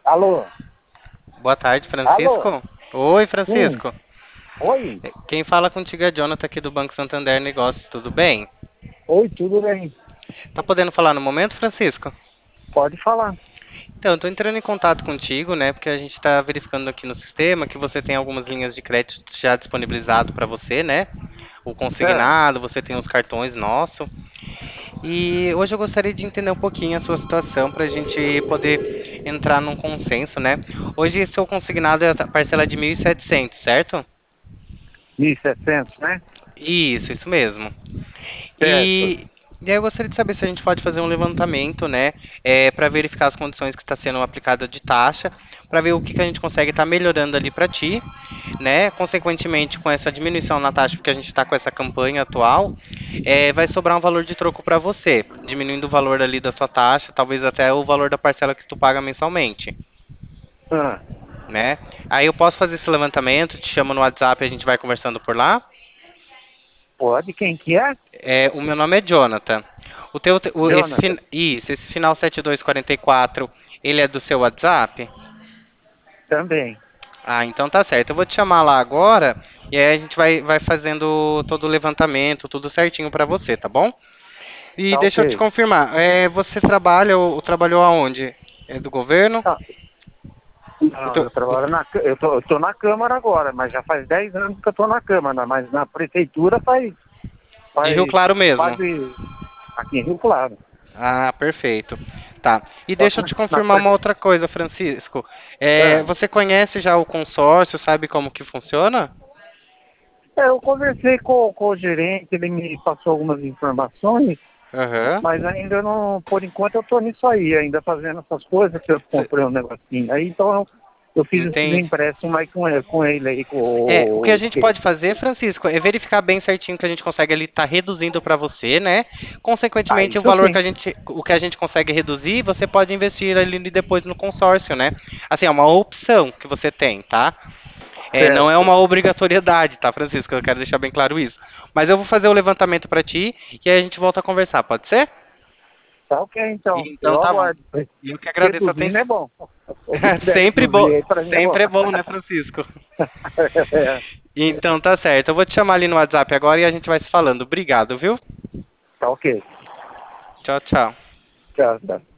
Alô? Boa tarde, Alô? Francisco. Oi, Sim. Francisco. Oi? Quem fala contigo é Jonathan aqui do Banco Santander Negócios, tudo bem? Oi, tudo bem? Tá podendo falar no momento, Francisco? Pode falar. Então, eu tô entrando em contato contigo, né, porque a gente tá verificando aqui no sistema que você tem algumas linhas de crédito já disponibilizado para você, né? O É, consignado, você tem os cartões nosso. E hoje eu gostaria de entender um pouquinho a sua situação para a gente poder entrar num consenso, né? Hoje seu consignado é a parcela de 1.700, certo? 1.700, né? Isso mesmo. Certo. E aí eu gostaria de saber se a gente pode fazer um levantamento, né, para verificar as condições que está sendo aplicada de taxa, para ver o que a gente consegue estar melhorando ali para ti, né? Consequentemente, com essa diminuição na taxa, porque a gente está com essa campanha atual, vai sobrar um valor de troco para você, diminuindo o valor ali da sua taxa, talvez até o valor da parcela que tu paga mensalmente, Ah, né? Aí eu posso fazer esse levantamento, te chamo no WhatsApp e a gente vai conversando por lá. pode. Quem que é? O meu nome é Jonathan. Jonathan. Esse final 7244, ele é do seu WhatsApp? Também. Ah, então tá certo. Eu vou te chamar lá agora e aí a gente vai fazendo todo o levantamento, tudo certinho pra você, tá bom? E Tá deixa eu te ok. confirmar, você trabalha ou trabalhou aonde? É do governo? Tá. O Não, teu, eu trabalho eu tô na Câmara agora, mas já faz 10 anos que eu tô na Câmara, mas na Prefeitura de Rio faz Claro mesmo. quase aqui em Rio Claro. Ah, perfeito. Tá. E Só que deixa eu te na confirmar uma outra coisa, Francisco. ah, Você conhece já o consórcio, sabe como que funciona? eu conversei com o gerente, ele me passou algumas informações. Aham. Mas ainda não, por enquanto eu tô nisso aí, ainda fazendo essas coisas que eu Cê- comprei um negocinho. Aí então eu fiz esses Entende? empréstimos aí com ele aí, com O que a o. gente pode fazer, Francisco, é verificar bem certinho que a gente consegue ali estar reduzindo para você, né? Ah, Consequentemente, isso sim. o que a gente consegue reduzir, você pode investir ali depois no consórcio, né? Assim, é uma opção que você tem, tá? Não é Certo. uma obrigatoriedade, tá, Francisco? Eu quero deixar bem claro isso. Mas eu vou fazer o levantamento para ti e aí a gente volta a conversar, pode ser? Tá ok, então. Então Eu tá bom. aguardo. E eu que agradeço a Reduzindo é atenção. bom. O que puder Sempre bom, reduzir aí pra mim é bom. sempre é bom, né, Francisco? Então tá certo. Eu vou te chamar ali no WhatsApp agora e a gente vai se falando. Obrigado, viu? Tá ok. Tchau, tchau. Tchau, tchau.